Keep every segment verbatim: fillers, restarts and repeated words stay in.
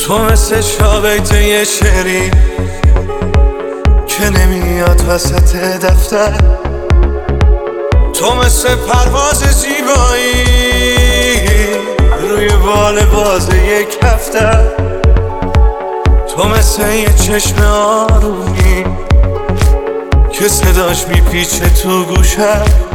تو مثل شابیت یه شعری که نمیاد وسط دفتر، تو مثل پرواز زیبایی روی بال باز یک هفته، تو مثل یه چشم آرومی که صداش میپیچه تو گوشه،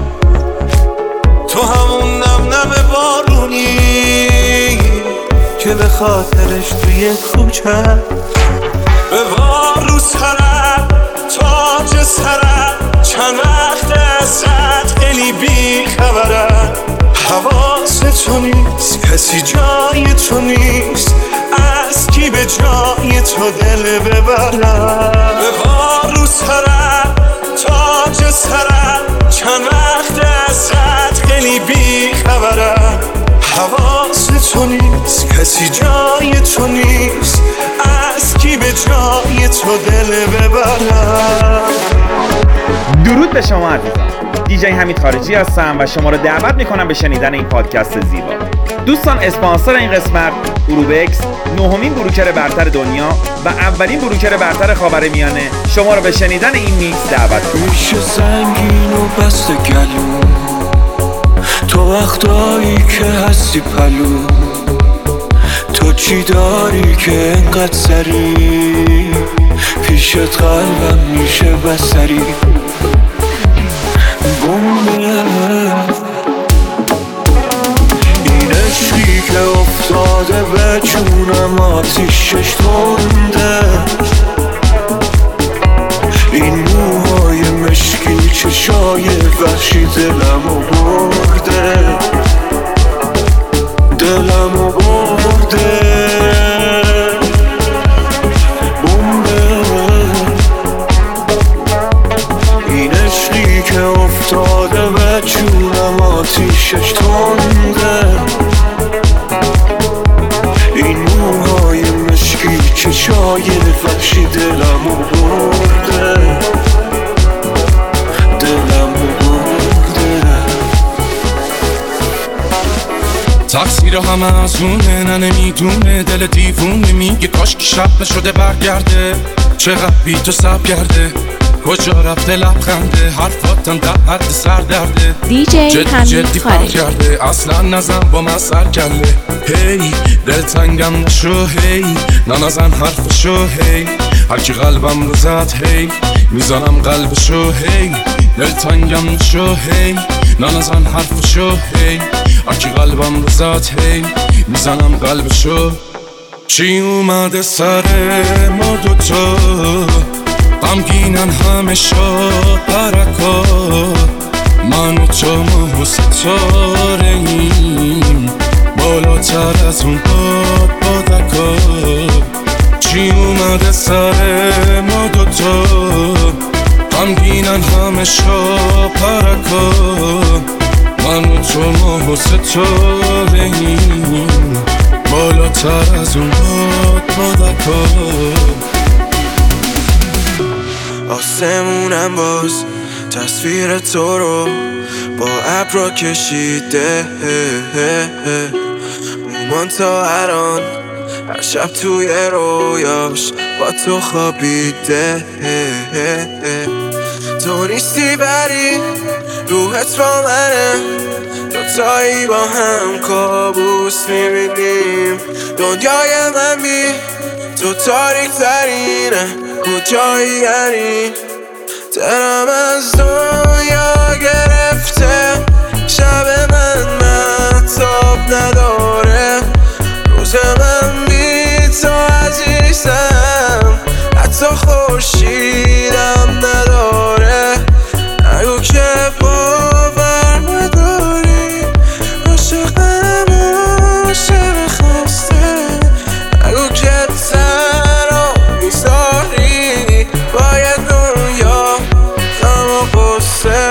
تو همون نم نم بارونی که به خاطرش توی کوچه به بار رو سرم تاج سرم چند وقت ازت خیلی بی خبرم، حواس تو نیست کسی جای تو نیست، از کی به جای تو دل ببرم، به بار رو سرم تاج سرم چند وقت ازت خیلی بی خبرم، حواس تو نیست کسی جای تو نیست، از کی به جای تو دل ببرم. درود به شما عزیزان، دیجی حمید خارجی هستم و شما رو دعوت میکنم به شنیدن این پادکست زیبا. دوستان، اسپانسر این قسمت اروبکس، نهمین بروکر برتر دنیا و اولین بروکر برتر خاورمیانه، شما رو به شنیدن این میکس دعوت میکنم. میشه سنگین و بسته گلو تو وقتایی که هستی پلو، تو چی داری که انقدر سری پیشت قلبم میشه بسری، بومه این عشقی که افتاده به جونم آتیشش تنده، این موهای مشکی چشای وحشی دلمو برده، دلمو برده، بومه این عشقی که افتاده به جونم آتیشش تنده، این موهای مشکی چشای وحشی دلمو برده، دلمو برده. تقصیر همه از اونه، نه نمیدونه دل دیوونه، میگه کاش که شب شده برگرده، چقدر بی تو سب کرده، کجا رفته لبخنده، حرفاتم در حد سردرده، دیجی حمید خارجی کرده، اصلا نزن با من سر کرده، هی دل تنگم نشو، هی ننزن حرفشو، هی هرکی قلبم رو زد، هی میزنم قلبشو، هی دل تنگم نشو، هی ننزن حرفشو، هی هرکی قلبم رو زد، هی میزنم قلبشو. چی اومده سر ما دوتا، غمگینن همه شب پرکا، من و تو ما ستاره ایم بالاتر از اون باد بادکا، چی اومده سر ما دوتا، غمگینن همه شب پرکا، من و تو ما ستاره ایم بالاتر از اون باد بادکا. آسمونم باز تصویر تو رو با ابرا کشیده، مومان تا الان هر شب توی رویاش با تو خوابیده، تو نیستی بری روحت با منه، دوتایی با هم کابوس میبینیم، دنیای من بی تو تاریک ترینه، کجایی یعنی دلم از دنیا گرفته، شب من مهتاب نداره، روز من بی تو عزیزم حتی خورشیدم نداره، نگو که باور نداری عاشقم عاشق خسته، نگو که تنها میذاری باید دنیا غم و غصه.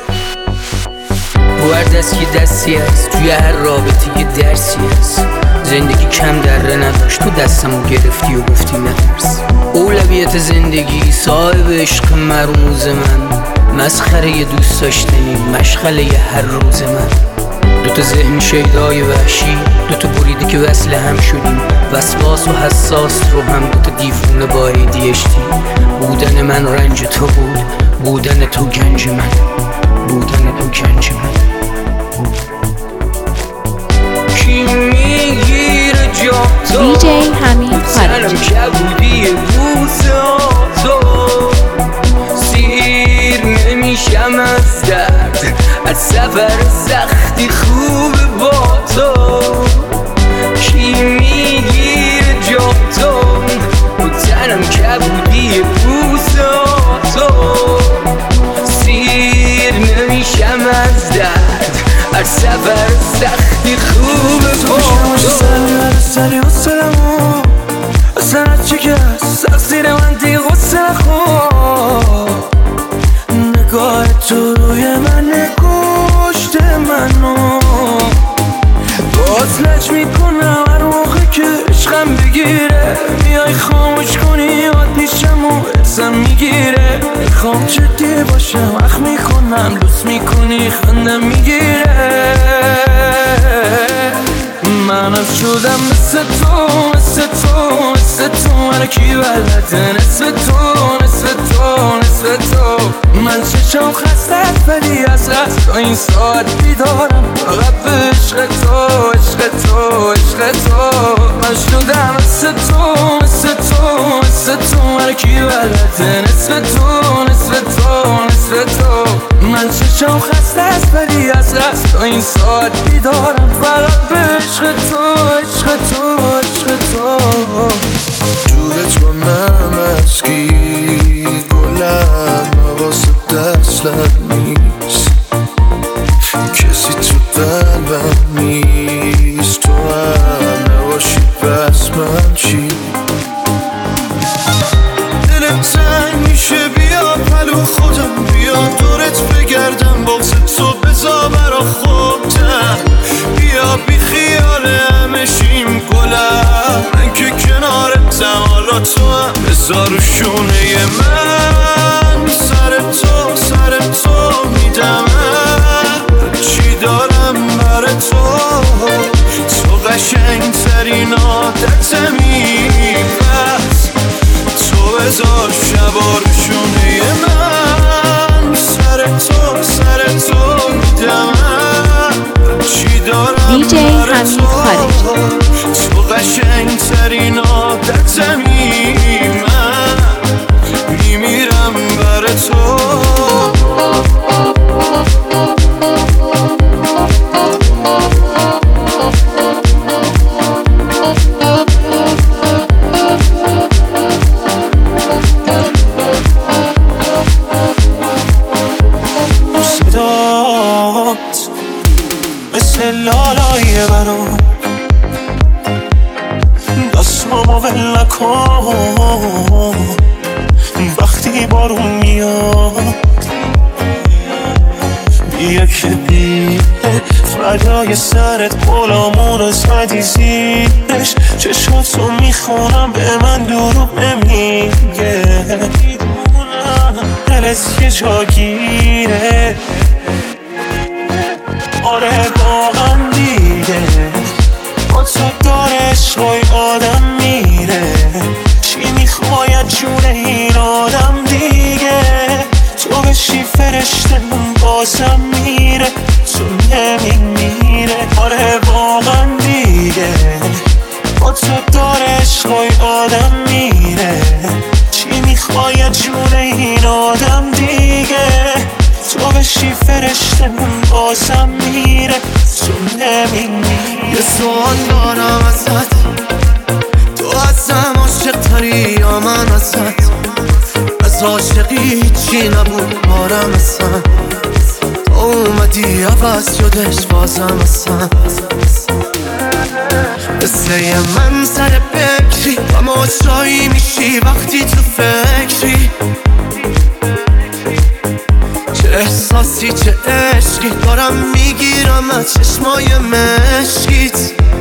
هر دست که دستی هست، توی هر رابطه یه درسی هست، زندگی کم دره نداشت، تو دستمو گرفتی و گفتی نترس، اولویت زندگی صاحب عشق مرموز من، مسخره یه دوست داشتنی مشغله یه هر روز من، دوتا ذهن شیدای وحشی، دوتا بریدی که وصل هم شدیم، وسواس و حساس رو هم دوتا دیوونه با ای دی اچ دی. بودن من رنج تو بود، بودن تو گنج من، بودن تو گنج من. کی میگیره جا تو دی جی حمید خارجی. سرم کبودی بوسه تو، سیر نمیشم از درد، از سفر سختی خوبه با تو. کی میگیره جا تو و تنم کبودی بوسه تو، سیر نمیشم از درد، از سفر سختی خوبه با تو. سری و سلمو سرت شکست، تقصیر من دی غصه نخور. نگاه تو روی من کشت منو، باز لج میکنم هر موقع که عشقم بگیره. میای خاموش کنی یاد میشم و ارزم میگیره. میخوام جدی باشم اخ میکنم، دوست میکنی خندم میگیره. منم شدم مثل تو، مثل تو، مثل تو. من کی بلده نصف تو، نصف تو، نصف تو. من چشم خسته است ولی از رست تا این ساعت بیدارم، فقط به عشق تو، عشق تو، عشق تو. من شدم مثل تو، مثل تو، مثل تو. من کی بلده نصف تو، نصف تو، نصف تو. من چشم خسته است ولی از رست تا این ساعت بیدارم، فقط به عشق تو، عشق تو، عشق تو. جورت با نمسکی گلم واسه دستت نیست، کسی تو قلبم نیست. تو هم نباشی پس من چی؟ دلت تنگ میشه بیا پلو خودم، بیا دورت بگردم باغز تو بزا برا خودم. بیا بی خیال همه شیم گلم، من که کنارتم حالا تو هم بزا رو شونه من. سر تو سر تو میدم چی دارم بر تو، تو قشنگ ترین عادتمی، پس تو بذار شبا رو شونه من. سر تو سر تو میدم چی دارم دی جی حمید خارجی. تو قشنگ ترین عادتمی، من میمیرم بر تو. صدات مثل لالای منو، دستامو ول نکن وقتی بارون میاد. بیا که بیه فردای سرت غلامونو زدی زیرش. چشاتو میخونم به من دروغ نمیگه، دلت یه جا گیره. آره واقعا دیگه با تو دارش روی آدم میره. چی میخواید جون این آدم دیگه، تو بشی فرشته من بازم میره، تو نمیمیره. آره واقعا دیگه با تو دارش روی آدم میره. چی میخواید جون این آدم دیگه، تو بشی فرشته من بازم میره، تو نمیمیره. یه سوال دارم ازت، تو ازم عاشق تری یا من ازت؟ از عاشقی هیچی نبود بارم اصلا، تو اومدی عوض شدش بازم اصلا. مثل من سر بکری تماشایی میشی وقتی تو فکری. چه احساسی چه عشقی دارم میگیرم از چشمای مشکیت.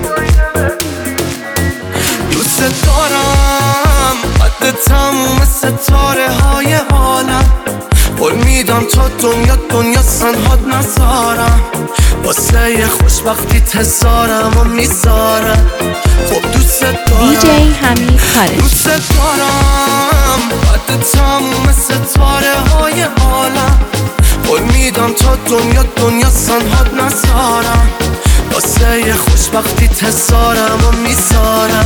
دوست دارم قد تموم ستاره های عالم، قول میدم تا دنیا دنیا سنهاد نزارم. واسه یه خوشبختی تزارم و میذارم. خب دوست دارم دیجی حمید خارجی. دوست دارم بعد تموم ستاره های عالم قول میدم تا دنیا دنیا سنهاد نزارم. واسه یه خوشبختی تزارم و میذارم.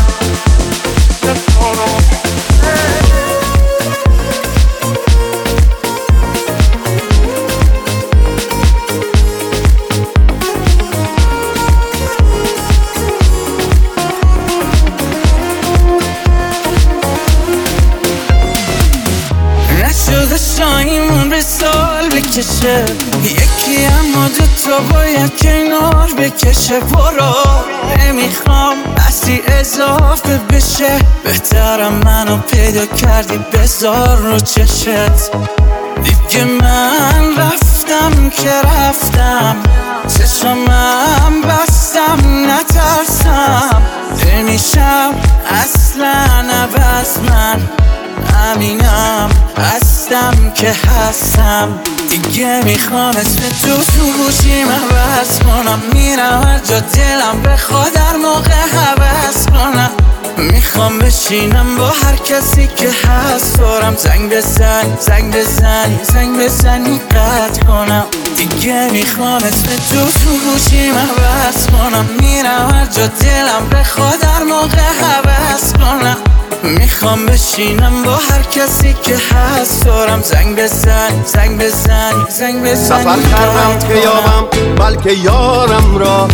نشده شایمون به سال بکشه یکی اما دوتا باید کنار بکشه. برو نمیخوام بسی اضافه بشه بهترم منو پیدا کردی بذار رو چشت. دیگه من رفتم که رفتم چشمم بستم نترسم نمیشم اصلا عوض من همینم هستم که هستم. دیگه میخوام اسم تو تو گوشیم عوض کنم میرم هر جا دلم بخواد در موقع حوض کنم. میخوام بشینم با هر کسی که هست دارم زنگ بزنی زنگ بزنی زنگ بزنی قطع کنم. دیگه میخوام اسم تو تو گوشیم عوض کنم میرم هر جا دلم بخواد در موقع حوض کنم. میخوام بشینم با هر کسی که هست دارم زنگ بزنی زنگ بزنی زنگ بزنی. سفر کردم که یابم بلکه یارم را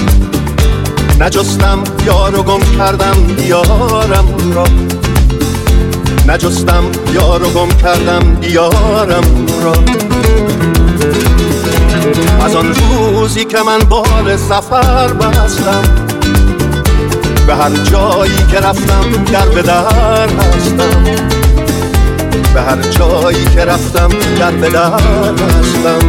نجستم یارو گم کردم دیارم را نجستم یارو گم کردم دیارم را. از آن روزی که من بال سفر بستم به هر جایی که رفتم در به در هستم به هر جایی که رفتم در به در هستم.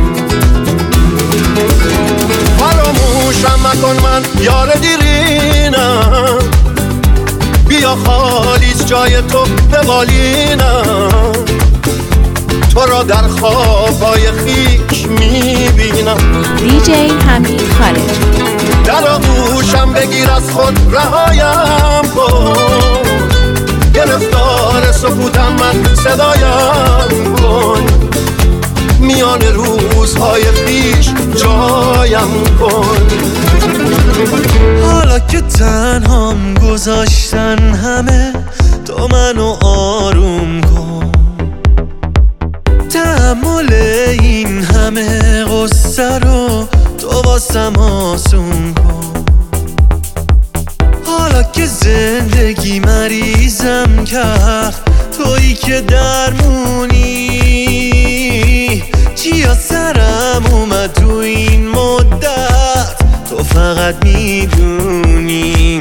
فراموشم مکن من یار دیرینم بیا خالیست جای تو به بالینم. تو را در خوابای خیش میبینم. دیجی حمید خارجی. در آغوشم بگیر از خود رهایم کن گرفتار سکوتم من صدایم کن. میان روزهای پیش جایم کن. حالا که تنهام گذاشتن همه تو منو آروم کن. تحمل این همه غصه رو تو واسم آسون کن. حالا که زندگی مریضم کرد تویی که درمونی چیا سرم اومد تو این مدت تو فقط میدونی.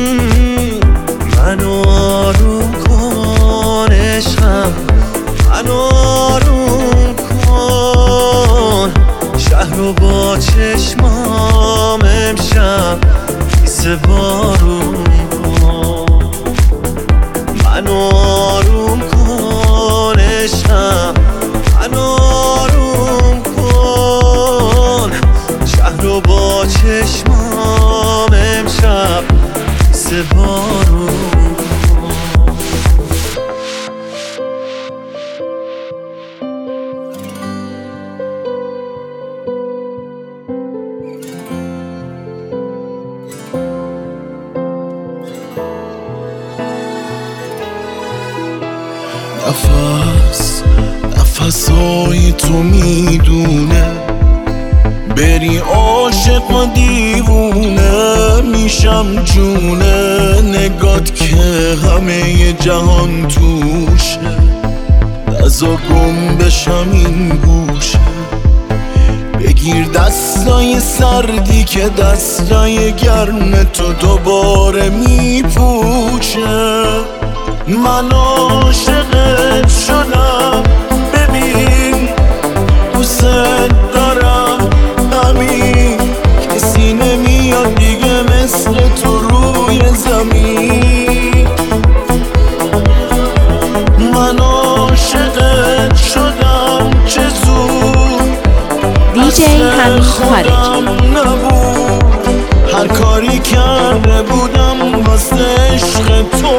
منو آروم کن عشقم منو آروم کن. شهر رو با چشمام امشب ایسه بارون کن. منو آروم کن عشقم منو آروم کن. شهر رو با چشمام امشب ایسه بارون کن. نفس نفسای تو میدونه بری عاشق و دیوونه میشم جونه نگات که همه جهان توشه. نزا گم بشم این گوشه بگیر دستای سردی که دستای گرم تو دوباره میپوشه. من عاشقت شدم ببین دوست دارم همین کسی نمیاد دیگه مثل تو روی زمین. من عاشقت شدم چه زود دیجی دیجی حمید خارجی. هر کاری کرده بودم واسه عشق تو.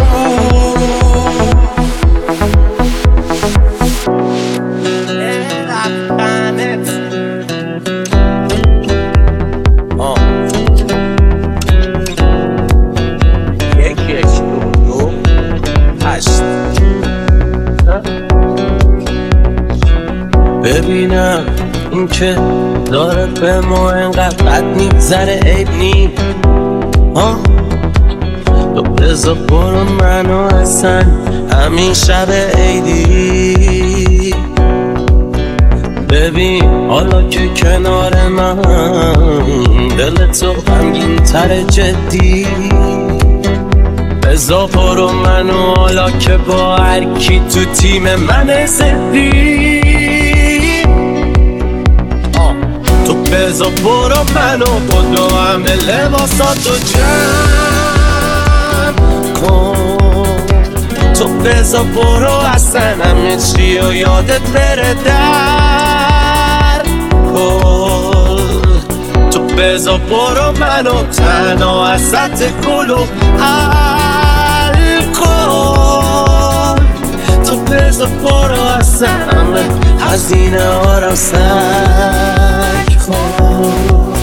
ببینم این که داره به ما انقدر بد میگذره عیب نی. تو بذار برو منو اصلا همین شب عیدی. ببین حالا که کنار من دل تو غمگین تر جدی. بذار برو منو حالا که با هر کی تو تیم من زدی. تو بذار برو منو با دو همه لباساتو جمع کن. تو بذار برو اصلا همه چی و یادت بره در کن. تو بذار برو منو تنها وسط گلو حل کن. تو بذار برو اصلا همه هزینه ها رو سک کن.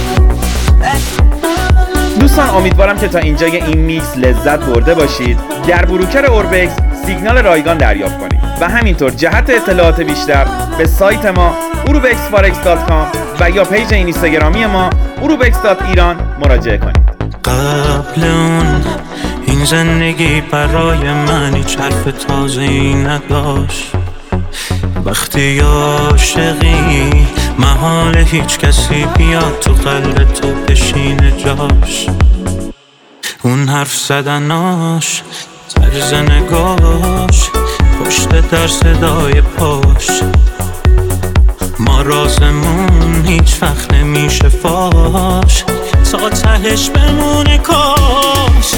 دوستان امیدوارم که تا اینجای این میکس لذت برده باشید. در بروکر اوربکس سیگنال رایگان دریافت کنید و همینطور جهت اطلاعات بیشتر به سایت ما اروبکس فارکس دات کام و یا پیج اینستاگرامی ما اروبکس دات ایران مراجعه کنید. قبل اون این زندگی برای من هیچ حرف تازه‌ای نداشت. وقتی عاشقی محال هیچ کسی بیاد تو قلب تو بشینه جاش. اون حرف زدناش، طرز نگاش، پشت در صدای پاش. ما رازمون هیچ وقت نمیشه فاش، تا تهش بمونه کاش.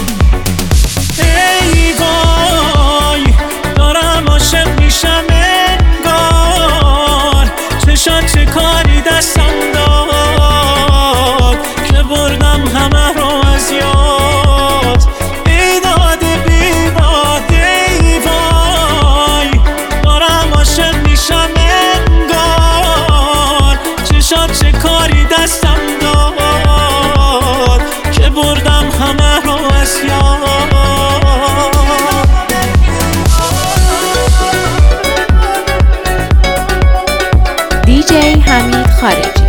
ای وای دارم عاشق میشم انگار. چشات چه کاری دستم داد که بردم همه رو از یاد. ای داده بیواد ای وای دارم عاشق میشم انگار. چشات چه کاری دستم داد که بردم همه رو از یاد. دیجی حمید خارجی.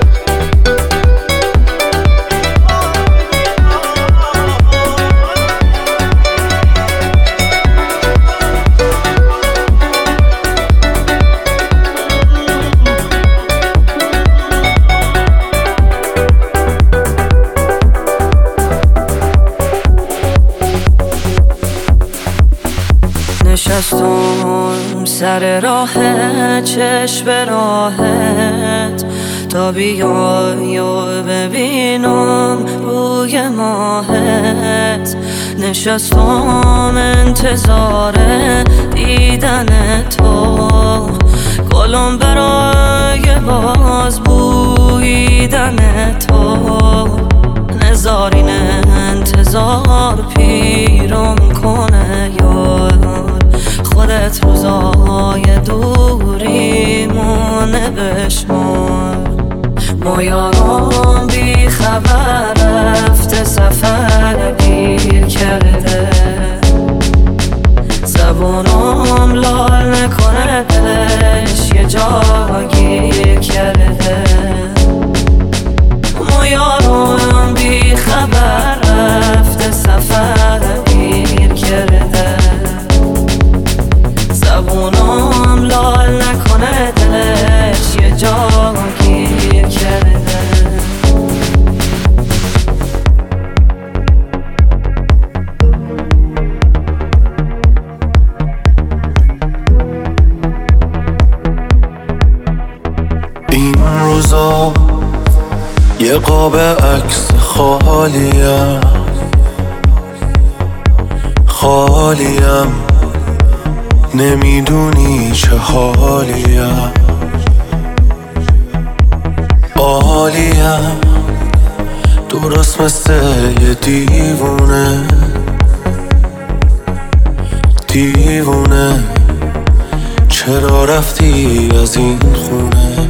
نشستم سر راه چشم راحت تا بیای و ببینم روی ماهت. نشستم انتظار دیدن تو، گلم برای باز بویدن تو. نزارین انتظار پیرم کنه یار، خودت روزای دوریمونه بشمار. ما یارم بی خبر رفته سفر گیر کرده، زبونم لال نکنه دلش یه جا گیر کرده. ما یارم بی خبر رفته سفر گیر کرده، زبونم لال نکنه دلش یه جا گیر کرده. این روزا یه قاب عکس خالیم خالیم، نمیدونی چه حالیم. حالیم درست مثل یه دیوونه دیوونه چرا رفتی از این خونه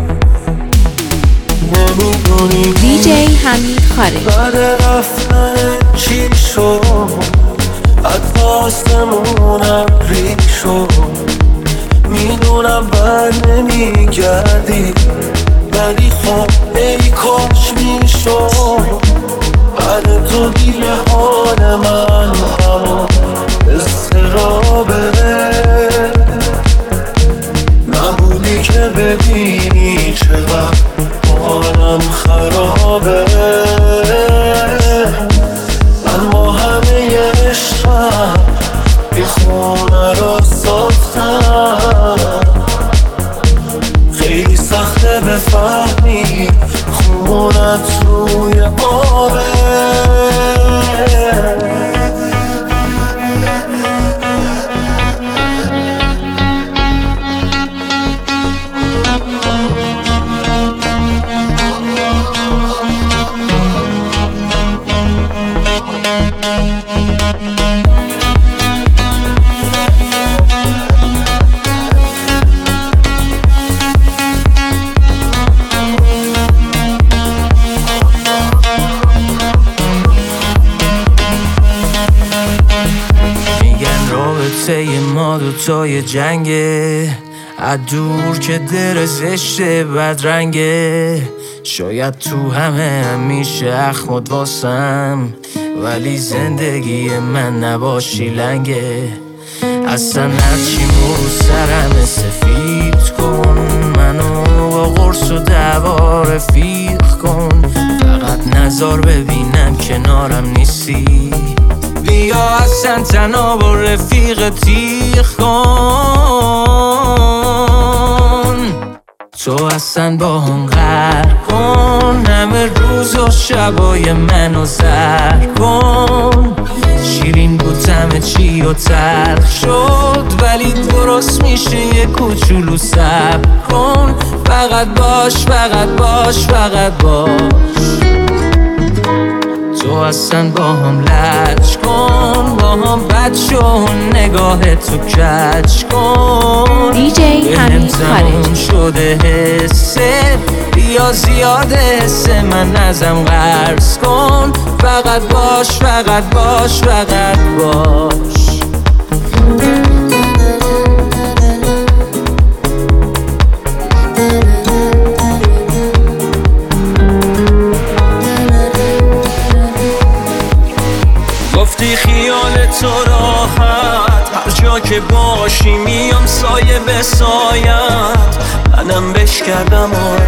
نمیدونی دی جی حمید خارجی. بعد رفتن چی شد از آسمونم ریک شد میدونم بر نمیگردی ولی خب ای کاش میشد بعد تو دیگه حال من همون استرابه نبودی که ببینی چقدر حالم خرابه من با همه عشقم بی خونه را ساختم خیلی سخته بفهمی خونت روی آبه رابطه ما دوتای جنگه از دور که در زشته بدرنگه شاید تو همه همیشه اخمد واسم ولی زندگی من نباشی لنگه اصلا هرچی مو سرم سفید کن منو با قرص و دعوا رفیق کن فقط نظر ببینم کنارم نیستی بیا اصلا تنها با رفیق تیخ کن تو اصلا با هم غر کن همه روز و شبای منو زر کن شیرین بود همه چی و تلخ شد ولی درست میشه یه کوچولو صبر کن فقط باش فقط باش فقط باش تو اصلا با هم لج کن با هم بد شو نگاه تو کج کن دی جی حمید خارجی شده حسه بیا زیاده حسه من ازم قرض کن فقط باش فقط باش فقط باش گفتی خیال تو راحت هر جا که باشی میام سایه به سایت منم بش کردم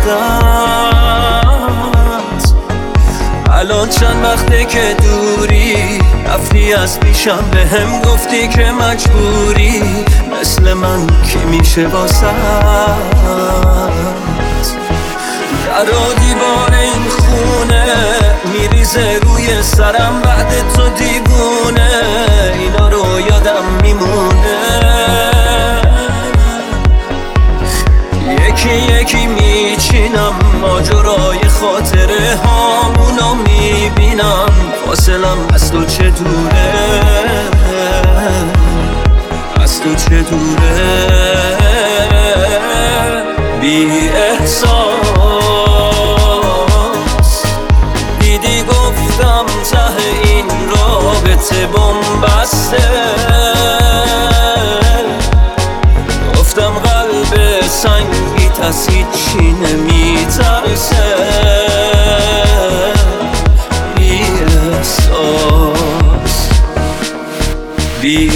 عادت الان چند وقته که دوری رفتی از پیشم به هم گفتی که مجبوری مثل من که میشه واسه در و دیوار این خونه میریزه روی سرم بعد تو دیوونه اینا رو یادم میمونه یکی یکی میچینم ماجرای خاطره هامونو میبینم فاصلم از تو چه دوره از تو چه دوره بی احساس دیدی گفتم ته این رابطه بنبسته گفتم قلب سنگیت از هیچی نمیترسه بی احساس بی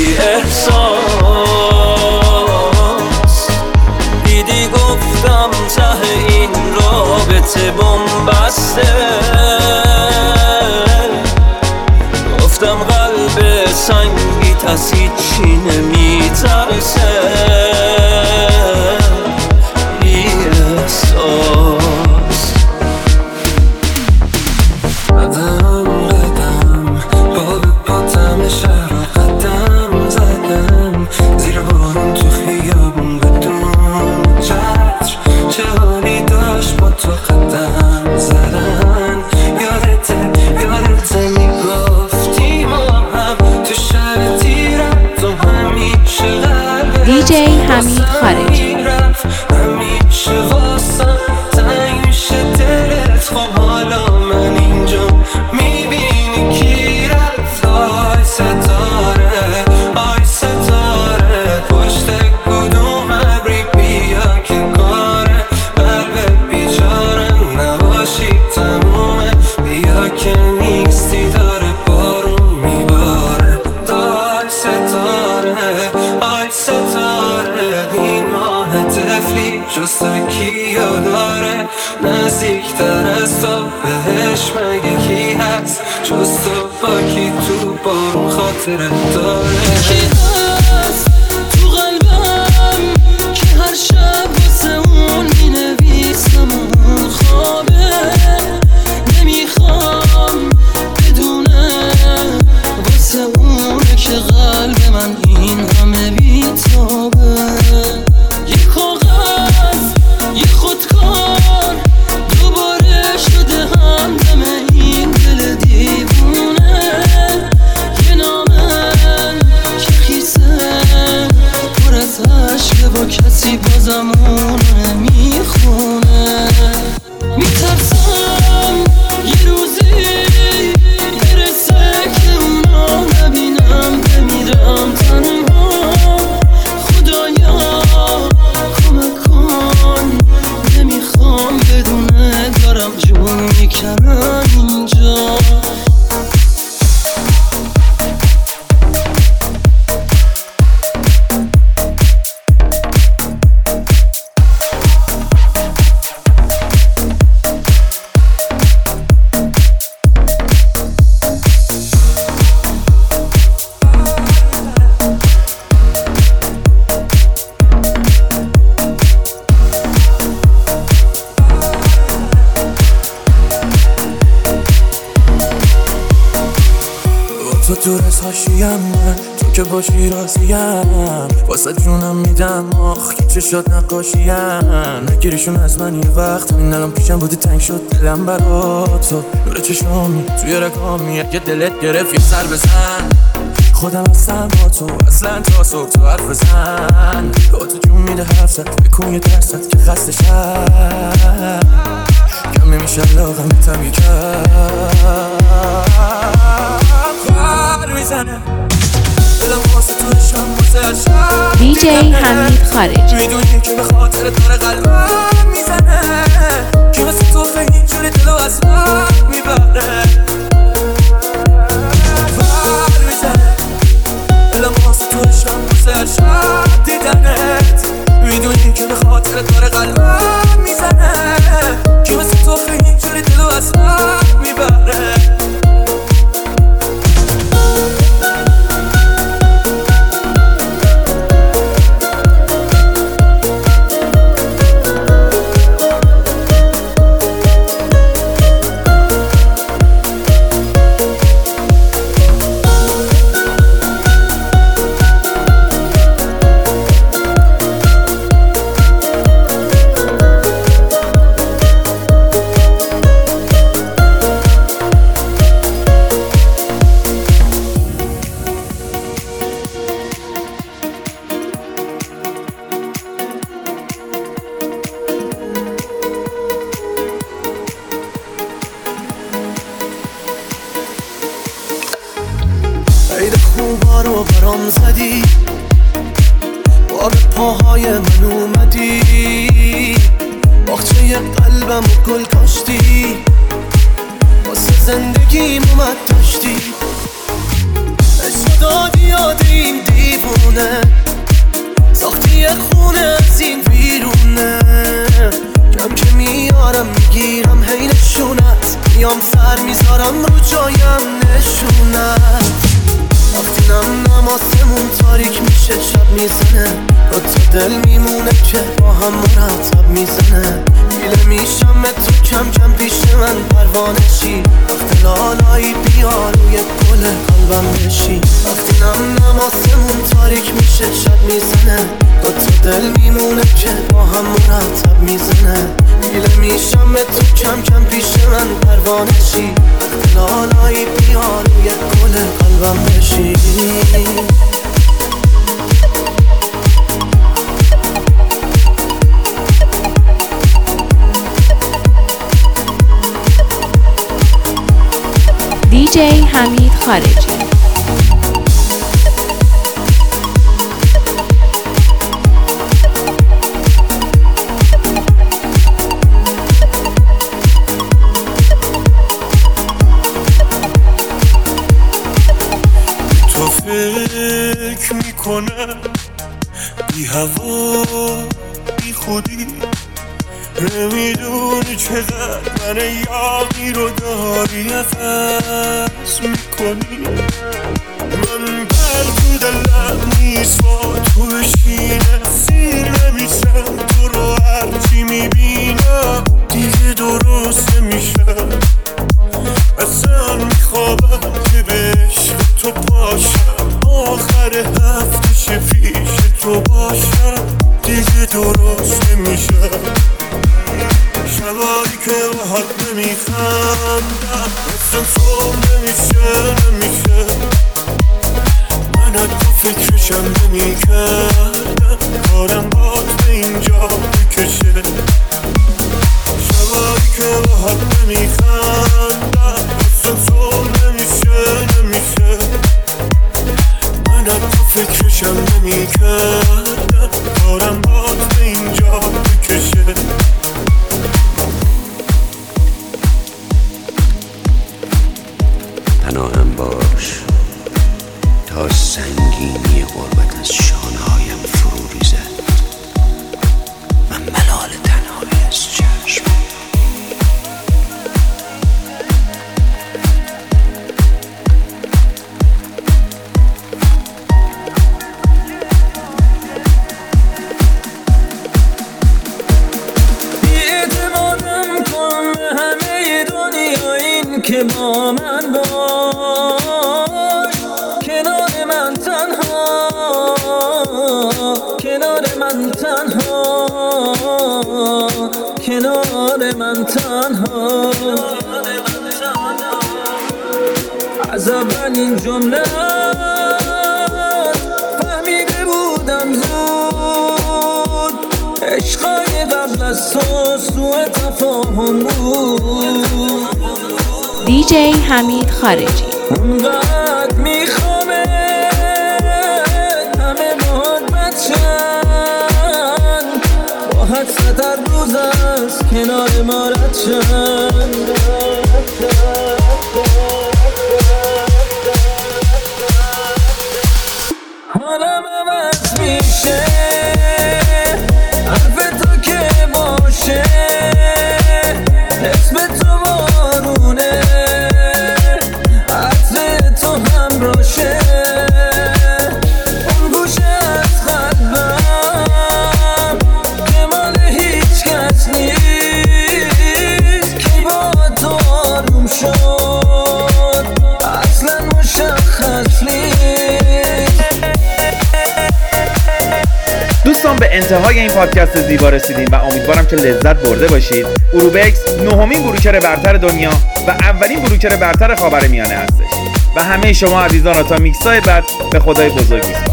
احساس دیدی گفتم ته این رابطه بنبسته گفتم قلب سنگیت از هیچی نمیترسه بی احساس قدم قدم با به پاتم شهر قدم زدم زیر بارون تو خیابون بدون چتر چه حالی داشت با تو قدم دیجی حمید خارجی. همیشه واسم تنگ میشه دلت، خب حالا من اینجا میبینی کی رفت. آی ستاره آی ستاره پشت کدوم ابری بیا که کاره قلب بیچاره نباشی تمومه، بیا که نیستی داره بارون میباره. آی ستاره آی ستاره این ماه طفلی جستو کیو داره، نزدیکتر از تو بهش مگه کی هست جز تو، با کی تو بارون خاطرت داره. کی هست تو قلبم که هر شب واسه اون مینویسم اون خوابه، نمیخوام بدونه واسه اونه که قلب من این همه بیتابه. یه کاغذ یه خودکار دوباره شده همدم این دل دیوونه، یه نامه که خیسه پر از عشقه با کسی بازم اونو نمیخونه. میترسم یه روزی برسه که اونو نبینم بمیرم تنها، خدایا کمک کن نمیخوام بدونه دارم جون میکنم اینجا. تو تو رساشیم من، تو که باشی راضیم، واسه جونم میدم آخ که چشات نقاشیم. نگیریشون از من این وقت این الان پیشم بودی تنگ شد دلم برا تو، نور چشامی توی رگامی اگه دلت گرفت یه سر بزن. خودم هستم با تو اصلا تا صبح تو حرف بزن، با تو جون میده حرف زد بکن یه درصد که خسته شد کم نمیشه لاغم تمی کرد میزنه دلم واسه تو شام واسه هر شب. دیجی حمید خارجی. میدونی که به خاطر داره قلبم میزنه، که واسه تو خیلی اینجوری دلو از من میبره. بر میزنه دلم واسه تو شام واسه هر شب دیدنت، میدونی که به خاطر داره قلبم میزنه، که واسه تو خیلی اینجوری دلو از من میبره. عید خوبا رو برام زدی، با به پاهای من اومدی، باغچه قلبم و گل کاشتی، واسه زندگیم اومد داشتی، عشق دادی یاد این دیوونه، ساختی یک خونه از این بیرونه، کم که میارم میگیرم هی نشونت، میام سر میذارم رو جایم نشونت. وقتی نم نماسمون تاریک میشه شب میزنه، با تو دل میمونه که با هم مرتب میزنه، پیله میشم تو کم کم پیش من پروانه شی، وقتی لالایی بیا روی گل قلبم بشی. وقتی نم نماسمون تاریک میشه شب میزنه، با تو دل میمونه که با هم مرتب میزنه، پیله میشم تو کم کم پیش من پروانه شی، وقتی لالایی بیا روی گل قلبم بشی. دیجی حمید خارجی. تو فکر میکنم بی هوا بی خودی، نمیدونی چقدر من یاقی رو داری نفس میکنی. من بر تو دلم نیست با تو بشینم، سیر نمیشم تو رو هرچی میبینم دیگه درست نمیشم. اصلا میخوابم که به عشق تو پاشم، آخر هفته چه پیش تو باشم دیگه درست نمیشم. شبایی که باهات نمیخندم اصلا تو نمیشه نمیشه. من از تو فکرشم نمیکردم، کارم باد به اینجا بکشه. شبایی که باهات نمیخندم اصلا تو نمیشه نمیشه. من از تو فکرشم نمیکردم، کارم باد به اینجا بکشه. پناهم باش تا سنگینی غربت از شانه‌هایم فرو ریزد. من ملال تنهایی از چشم. بی‌اعتمادم کن به همه دنیا، این که با من باش، کنار من تنها، کنار من تنها، کنار من تنها. از اول این جمله فهمیده بودم زود، عشقای قبل از تو سوء تفاهم بود. دیجی حمید خارجی. اونقدر میخوامه همه باهات بچن، با حد ستر روز است کنار ما رد شن. حالم عوض میشه حرف تو که باشه، اسم تو بارونه عطر تو همراشه. اون گوشه از قلبم که مال هیچ کس نیست، که با تو آروم شد اصلا مشخص نیست. دوستان به انتهای این پادکست زیبا رسیدیم و امیدوارم که لذت برده باشید. اروبکس نهمین بروکر برتر دنیا و اولین بروکر برتر خاورمیانه هستش و همه شما عزیزان را تا میکسای بعد به خدای بزرگ میسپارم.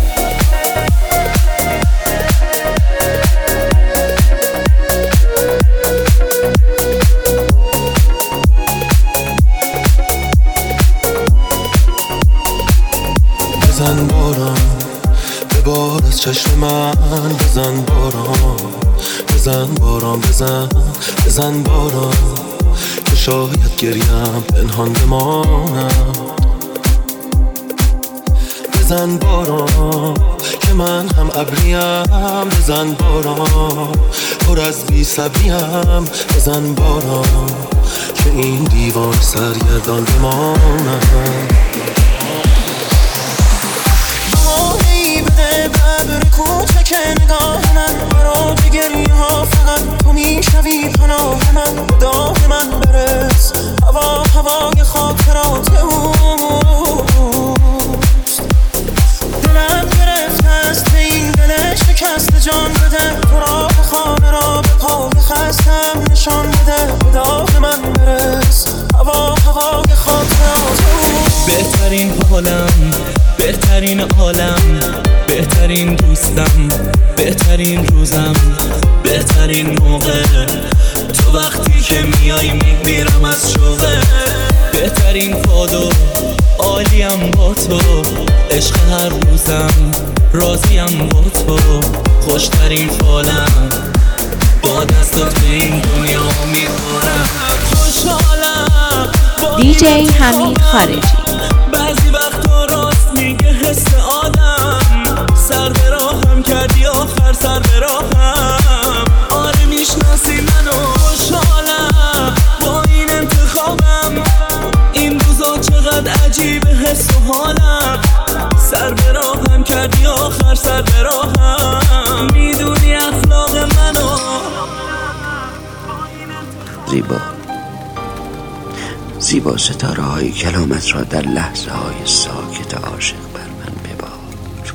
بزن باران ببار از چشم من، بزن باران بزن باران بزن بزن باران که شاید گریم پنهان بمانم. بزن باران که من هم ابریم، بزن باران پر از بی صبریم. بزن باران که این دیوان سرگردان بمانم. کوچک نگاه من برای گریه ها فقط تو میشوی پناه من. داه من برس هوا هوای خاطرات اوست. دلم گرفته است به این دل شکست جان بده، تو راه خانه را به پای خستم نشان بده. داه من برس هوا هوای خاطرات اوست. بهترین حالم بهترین عالم، بهترین دوستم بهترین روزم، بهترین موقع تو وقتی که میای میمیرم از شوقه. بهترین کادو عالیم با تو، عشق هر روزم راضیم با تو، خوشترین فالم با دستات به این دنیا میبارم. خوشحالم دیجی حمید خارجی. بعضی وقتا راست میگه حس آدم، سر به راهم کردی آخر سر به راهم. آره میشناسی منو، خوشحالم با این انتخابم. این روزا چقدر عجیبه حس و حالم، سر به راهم کردی آخر سر به راهم. میدونی اخلاق منو. زیبا زیبا ستاره های کلامت را در لحظه های ساکت عاشق بر من ببار،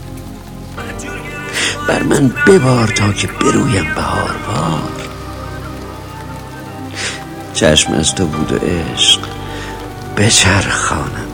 بر من ببار تا که برویم بهار بار. چشم از تو بود و عشق بچرخانم